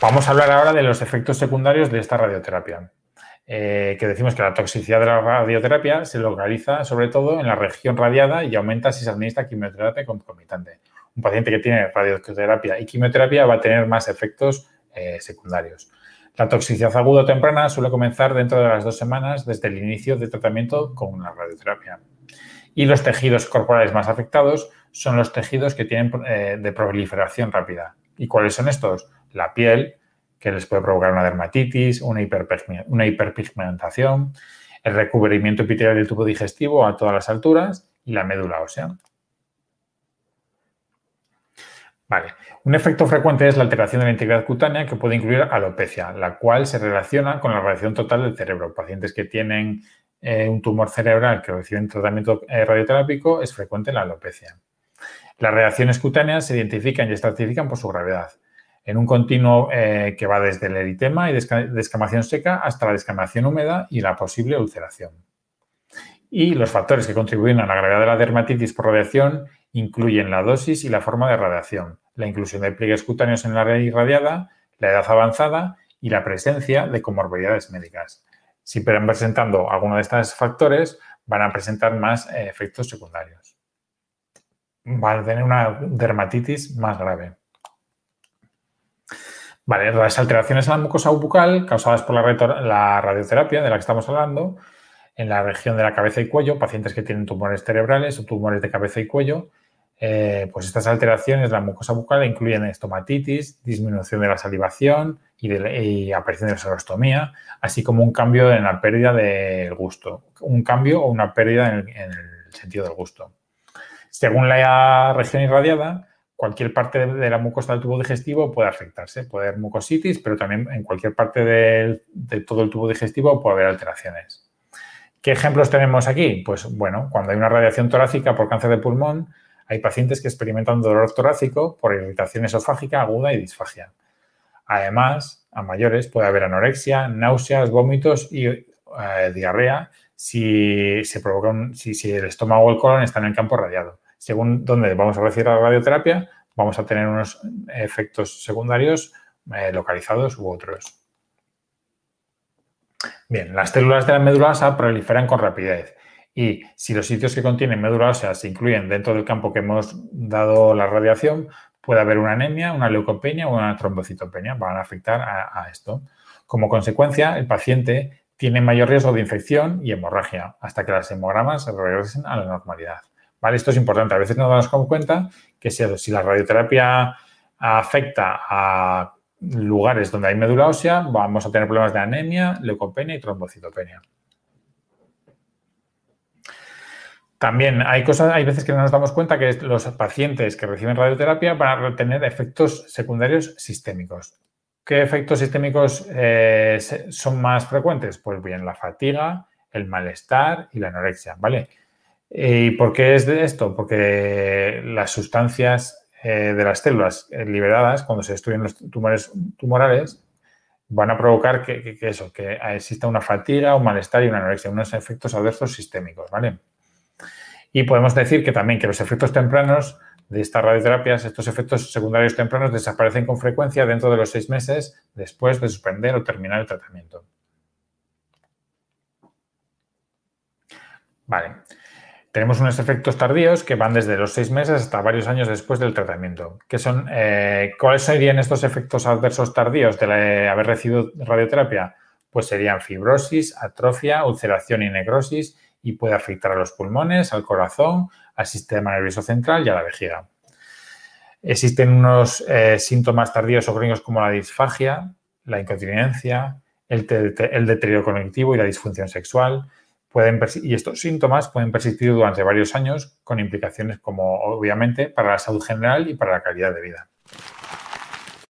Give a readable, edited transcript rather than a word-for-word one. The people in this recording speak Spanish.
Vamos a hablar ahora de los efectos secundarios de esta radioterapia. Que decimos que la toxicidad de la radioterapia se localiza sobre todo en la región radiada y aumenta si se administra quimioterapia concomitante. Un paciente que tiene radioterapia y quimioterapia va a tener más efectos secundarios. La toxicidad aguda o temprana suele comenzar dentro de las 2 semanas desde el inicio del tratamiento con la radioterapia. Y los tejidos corporales más afectados son los tejidos que tienen de proliferación rápida. ¿Y cuáles son estos? La piel, que les puede provocar una dermatitis, una hiperpigmentación, el recubrimiento epitelial del tubo digestivo a todas las alturas y la médula ósea. Vale. Un efecto frecuente es la alteración de la integridad cutánea que puede incluir alopecia, la cual se relaciona con la radiación total del cerebro. Pacientes que tienen un tumor cerebral que reciben tratamiento radioterápico es frecuente la alopecia. Las reacciones cutáneas se identifican y estratifican por su gravedad, en un continuo que va desde el eritema y descamación seca hasta la descamación húmeda y la posible ulceración. Y los factores que contribuyen a la gravedad de la dermatitis por radiación incluyen la dosis y la forma de radiación, la inclusión de pliegues cutáneos en la área irradiada, la edad avanzada y la presencia de comorbilidades médicas. Si van presentando alguno de estos factores, van a presentar más efectos secundarios. Van a tener una dermatitis más grave. Vale, las alteraciones en la mucosa bucal causadas por la radioterapia de la que estamos hablando, en la región de la cabeza y cuello, pacientes que tienen tumores cerebrales o tumores de cabeza y cuello, pues estas alteraciones de la mucosa bucal incluyen estomatitis, disminución de la salivación y aparición de la xerostomía, así como un cambio en la pérdida del gusto, un cambio o una pérdida en el sentido del gusto. Según la región irradiada, cualquier parte de la mucosa del tubo digestivo puede afectarse. Puede haber mucositis, pero también en cualquier parte de todo el tubo digestivo puede haber alteraciones. ¿Qué ejemplos tenemos aquí? Pues bueno, cuando hay una radiación torácica por cáncer de pulmón, hay pacientes que experimentan dolor torácico por irritación esofágica aguda y disfagia. Además, a mayores puede haber anorexia, náuseas, vómitos y diarrea si el estómago o el colon están en el campo radiado. Según dónde vamos a recibir la radioterapia, vamos a tener unos efectos secundarios localizados u otros. Bien, las células de la médula ósea proliferan con rapidez y si los sitios que contienen médula ósea se incluyen dentro del campo que hemos dado la radiación, puede haber una anemia, una leucopenia o una trombocitopenia. Van a afectar a esto. Como consecuencia, el paciente tiene mayor riesgo de infección y hemorragia hasta que las hemogramas regresen a la normalidad. ¿Vale? Esto es importante. A veces no nos damos cuenta que si la radioterapia afecta a lugares donde hay médula ósea, vamos a tener problemas de anemia, leucopenia y trombocitopenia. También hay veces que no nos damos cuenta que los pacientes que reciben radioterapia van a tener efectos secundarios sistémicos. ¿Qué efectos sistémicos son más frecuentes? Pues bien, la fatiga, el malestar y la anorexia, ¿vale? ¿Y por qué es de esto? Porque las sustancias de las células liberadas cuando se destruyen los tumores tumorales van a provocar que exista una fatiga, un malestar y una anorexia, unos efectos adversos sistémicos, ¿vale? Y podemos decir que también que los efectos tempranos de estas radioterapias, estos efectos secundarios tempranos desaparecen con frecuencia dentro de los 6 meses después de suspender o terminar el tratamiento. Vale. Tenemos unos efectos tardíos que van desde los 6 meses hasta varios años después del tratamiento. ¿Cuáles serían estos efectos adversos tardíos de haber recibido radioterapia? Pues serían fibrosis, atrofia, ulceración y necrosis y puede afectar a los pulmones, al corazón, al sistema nervioso central y a la vejiga. Existen unos síntomas tardíos o crónicos como la disfagia, la incontinencia, el deterioro cognitivo y la disfunción sexual. Y estos síntomas pueden persistir durante varios años con implicaciones como, obviamente, para la salud general y para la calidad de vida.